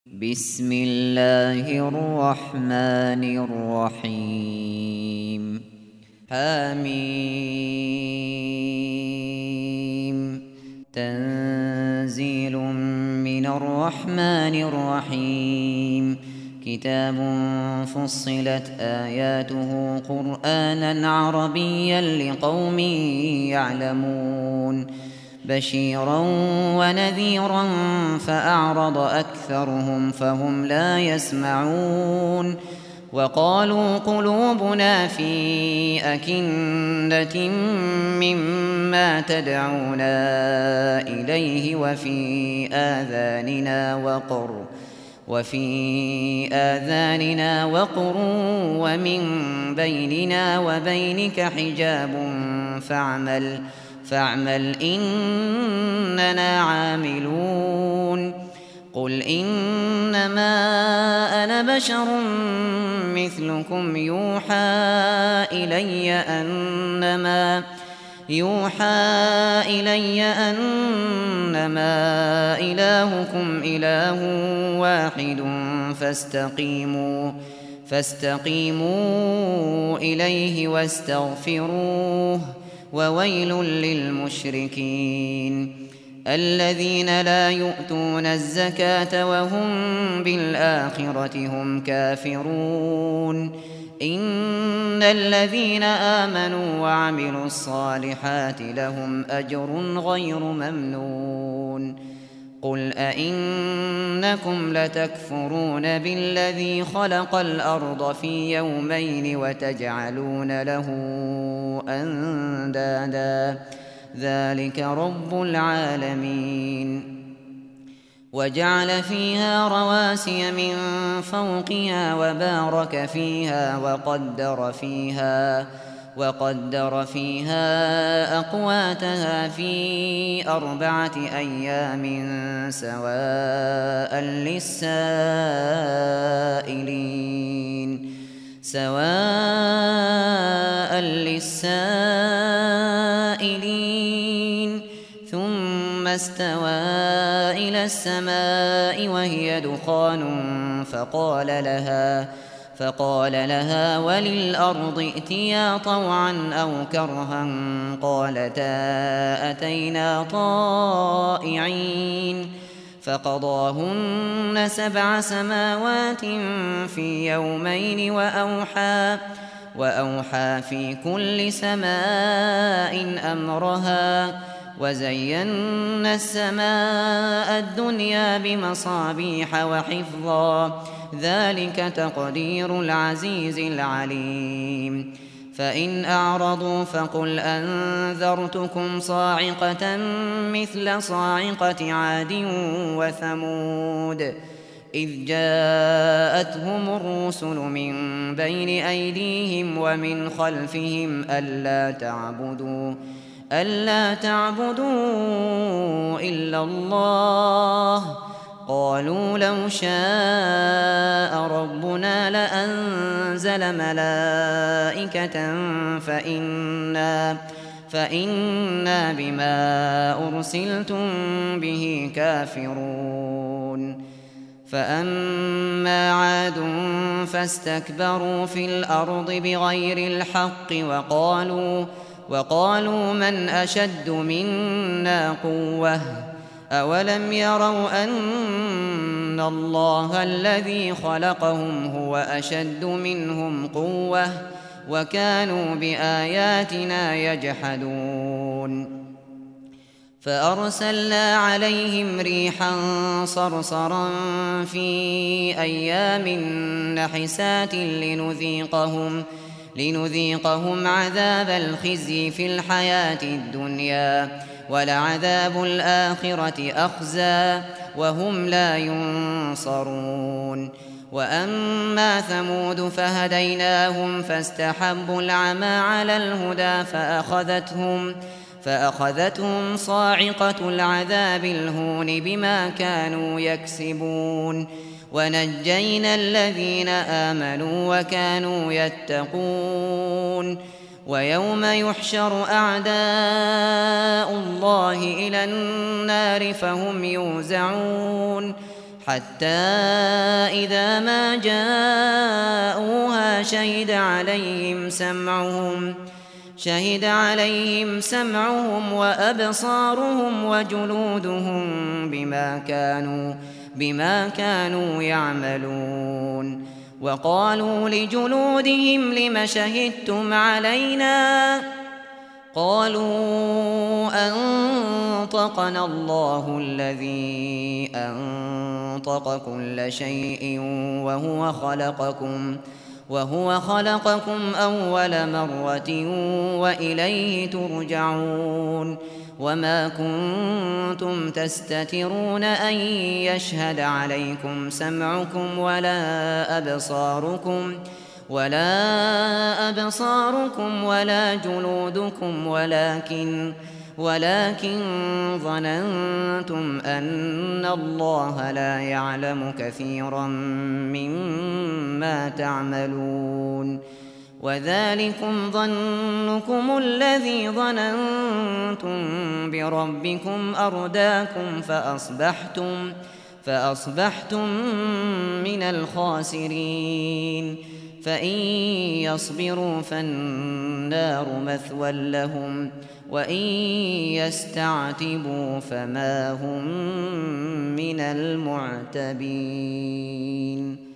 بسم الله الرحمن الرحيم حميم تنزيل من الرحمن الرحيم كتاب فصلت آياته قرآنا عربيا لقوم يعلمون بشيرا ونذيرا فأعرض أكثرهم فهم لا يسمعون وقالوا قلوبنا في أكنة مما تدعونا إليه وفي آذاننا وقر ومن بيننا وبينك حجاب فاعمل إننا عاملون قل إنما أنا بشر مثلكم يوحى إلي أنما إلهكم إله واحد فاستقيموا إليه واستغفروه وويل للمشركين الذين لا يؤتون الزكاة وهم بالآخرة هم كافرون إن الذين آمنوا وعملوا الصالحات لهم أجر غير ممنون قل أئنكم لتكفرون بالذي خلق الأرض في يومين وتجعلون له أندادا ذلك رب العالمين وجعل فيها رواسي من فوقها وبارك فيها وقدر فيها أقواتها في 4 أيام سواء للسائلين ثم استوى إلى السماء وهي دخان فقال لها وللأرض ائتيا طوعا أو كرها قالتا أتينا طائعين فقضاهن 7 سماوات في يومين وأوحى في كل سماء أمرها وزينا السماء الدنيا بمصابيح وحفظا ذلك تقدير العزيز العليم فإن أعرضوا فقل أنذرتكم صاعقة مثل صاعقة عاد وثمود إذ جاءتهم الرسل من بين أيديهم ومن خلفهم ألا تعبدوا إلا الله قالوا لو شاء ربنا لأنزل ملائكة فإنا بما أرسلتم به كافرون فأما عاد فاستكبروا في الأرض بغير الحق وقالوا من أشد منا قوة أولم يروا أن الله الذي خلقهم هو أشد منهم قوة وكانوا بآياتنا يجحدون فأرسلنا عليهم ريحا صرصرا في أيام نحسات لنذيقهم عذاب الخزي في الحياة الدنيا ولعذاب الآخرة أخزى وهم لا ينصرون وأما ثمود فهديناهم فاستحبوا العمى على الهدى فأخذتهم صاعقة العذاب الهون بما كانوا يكسبون ونجينا الذين آمنوا وكانوا يتقون ويوم يحشر أعداء الله إلى النار فهم يوزعون حتى إذا ما جاءوها شهد عليهم سمعهم وأبصارهم وجلودهم بما كانوا يعملون. وقالوا لجلودهم لم شهدتم علينا؟ قالوا أنطقنا الله الذي أنطق كل شيء وهو خلقكم أول مرة وإليه ترجعون. وما كنتم تستترون أن يشهد عليكم سمعكم ولا أبصاركم ولا جلودكم ولكن ظننتم أن الله لا يعلم كثيرا مما تعملون. وذلكم ظنكم الذي ظننتم بربكم أرداكم فأصبحتم من الخاسرين. فإن يصبروا فالنار مثوى لهم وإن يستعتبوا فما هم من المعتبين.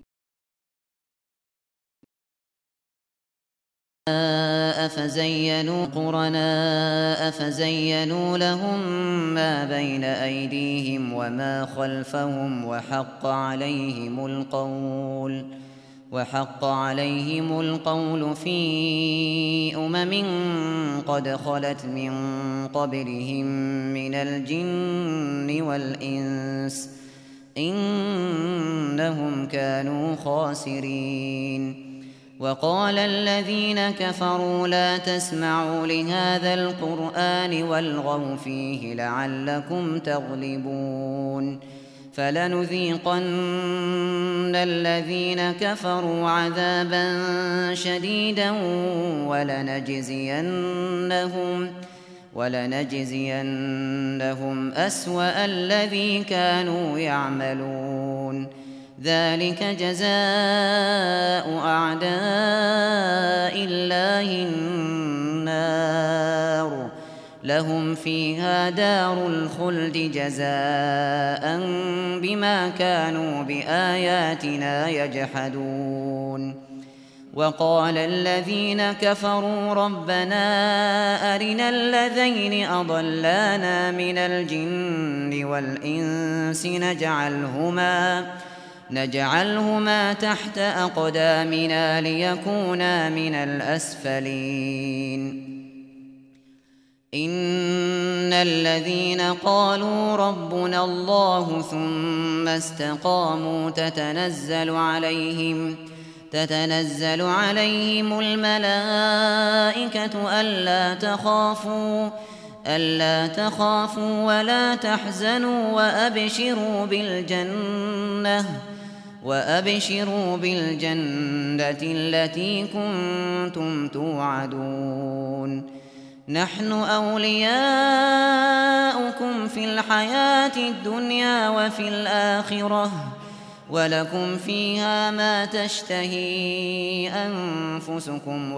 أفزينوا لهم ما بين أيديهم وما خلفهم وحق عليهم القول في قد خلت من قبلهم من الجن والإنس إنهم كانوا خاسرين. وقال الذين كفروا لا تسمعوا لهذا القرآن والغوا فيه لعلكم تغلبون. فلنذيقن الذين كفروا عذابا شديدا ولنجزينهم أسوأ الذي كانوا يعملون. ذلك جزاء أعداء الله النار لهم فيها دار الخلد جزاء بما كانوا بآياتنا يجحدون. وقال الذين كفروا ربنا أرنا الذين أضلانا من الجن والإنس نجعلهما تحت أقدامنا ليكونا من الأسفلين. إن الذين قالوا ربنا الله ثم استقاموا تتنزل عليهم الملائكة ألا تخافوا ولا تحزنوا وأبشروا بالجنة التي كنتم توعدون. نحن أولياؤكم في الحياة الدنيا وفي الآخرة ولكم فيها ما تشتهي أنفسكم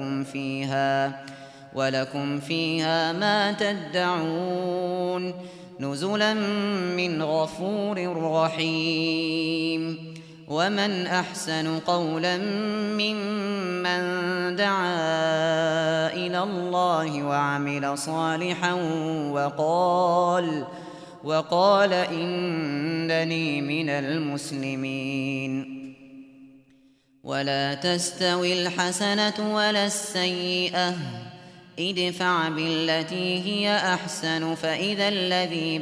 ولكم فيها ما تدعون نزلا من غفور رحيم. ومن أحسن قولا ممن دعا إلى الله وعمل صالحا وقال إنني من المسلمين. ولا تستوي الحسنة ولا السيئة ادفع بالتي هي أحسن فإذا الذي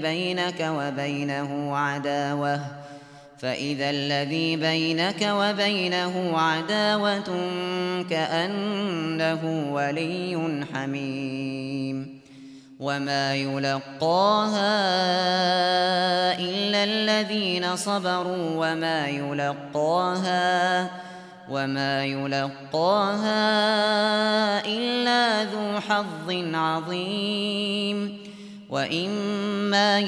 بينك وبينه عداوة كأنه ولي حميم. وما يلقاها إلا الذين صبروا وما يلقاها إلا ذو حظ عظيم. وإما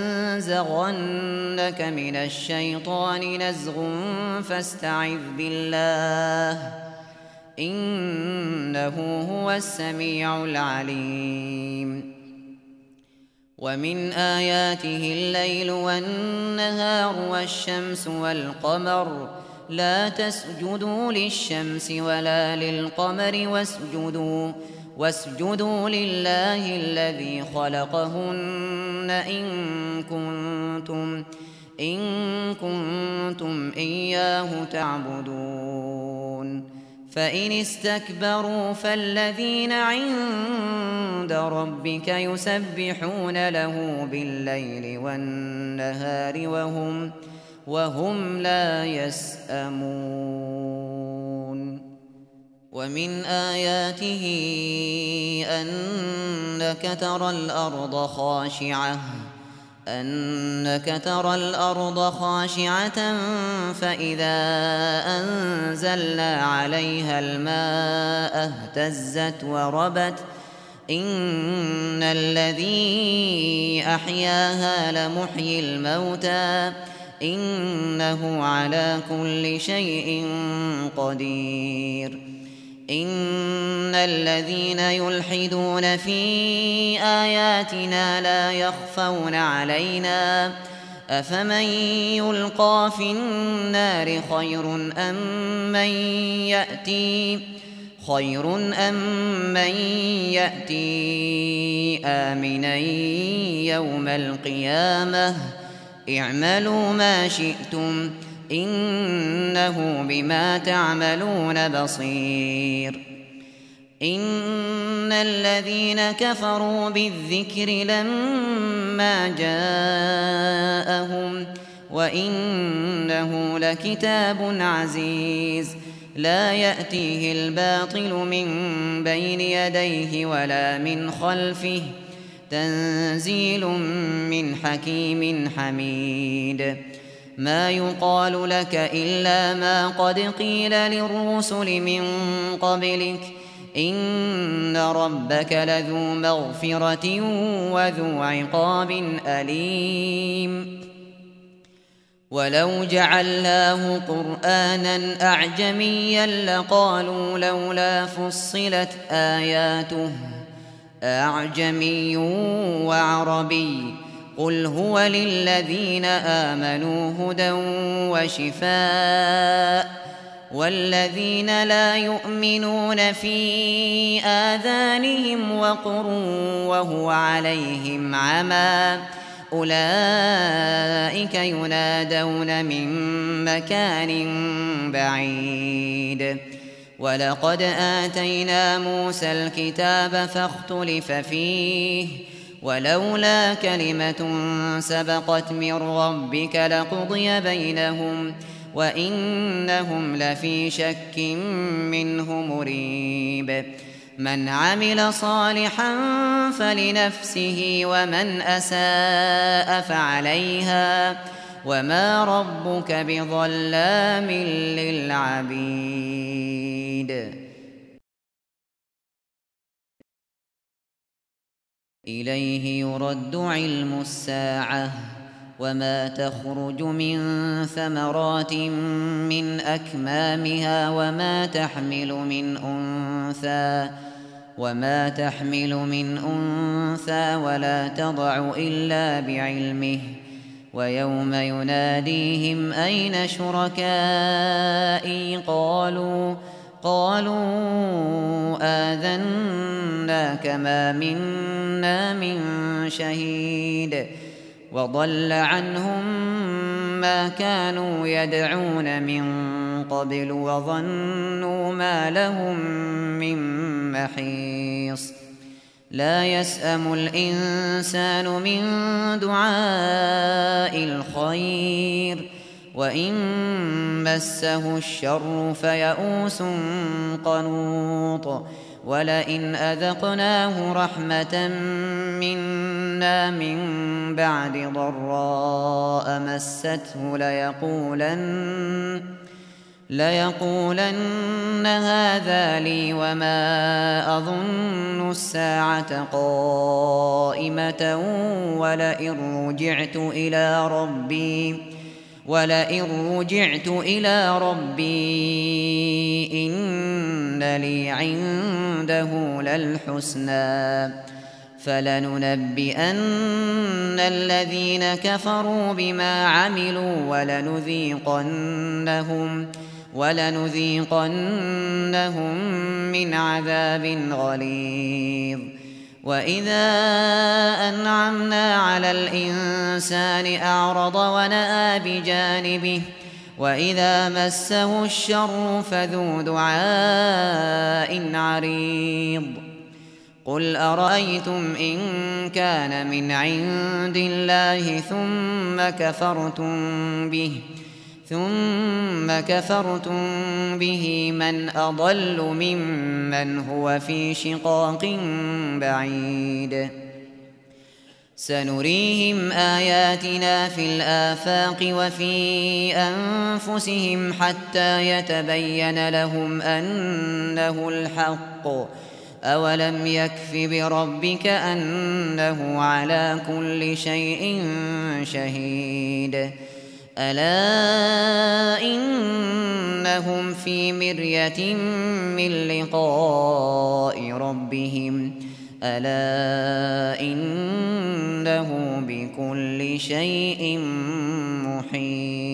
ينزغنك من الشيطان نزغ فاستعذ بالله إنه هو السميع العليم ومن آياته الليل والنهار والشمس والقمر لا تسجدوا للشمس ولا للقمر واسجدوا لله الذي خلقهن إن كنتم إياه تعبدون فإن استكبروا فالذين عند ربك يسبحون له بالليل والنهار وهم لا يسأمون ومن آياته أنك ترى الأرض خاشعة فإذا أنزلنا عليها الماء اهتزت وربت إن الذي أحياها لمحيي الموتى إنه على كل شيء قدير إن الذين يلحدون في آياتنا لا يخفون علينا أفمن يلقى في النار خير أم من يأتي آمنا يوم القيامة اعملوا ما شئتم إنه بما تعملون بصير إن الذين كفروا بالذكر لما جاءهم وإنه لكتاب عزيز لا يأتيه الباطل من بين يديه ولا من خلفه تنزيل من حكيم حميد ما يقال لك إلا ما قد قيل للرسل من قبلك إن ربك لذو مغفرة وذو عقاب أليم ولو جعلناه قرآنا أعجميا لقالوا لولا فصلت آياته أعجمي وعربي قل هو للذين آمنوا هدى وشفاء والذين لا يؤمنون في آذانهم وقر وهو عليهم عمى أولئك ينادون من مكان بعيد ولقد آتينا موسى الكتاب فاختلف فيه ولولا كلمة سبقت من ربك لقضي بينهم وإنهم لفي شك منه مريب من عمل صالحا فلنفسه ومن أساء فعليها وما ربك بظلام للعبيد إليه يرد علم الساعة وما تخرج من ثمرات من أكمامها وما تحمل من أنثى ولا تضع إلا بعلمه ويوم يناديهم أين شركائي قالوا آذناك ما منا من شهيد وضل عنهم ما كانوا يدعون من قبل وظنوا ما لهم من محيص لا يسأم الإنسان من دعاء الخير وإن مسه الشر فيئوس قنوط ولئن أذقناه رحمة منا من بعد ليقولن هذا لي وما أظن الساعة قائمة ولئن رجعت إلى ربي إن لي عنده للحسنى فلننبئن الذين كفروا بما عملوا ولنذيقنهم من عذاب غليظ وإذا أنعمنا على الإنسان أعرض ونأى بجانبه وإذا مسه الشر فذو دعاء عريض قل أرأيتم إن كان من عند الله ثم كفرتم به من أضل ممن هو في شقاق بعيد سنريهم آياتنا في الآفاق وفي أنفسهم حتى يتبين لهم أنه الحق أولم يكف بربك أنه على كل شيء شهيد ألا إنهم في مرية من لقاء ربهم ألا إنه بكل شيء محيط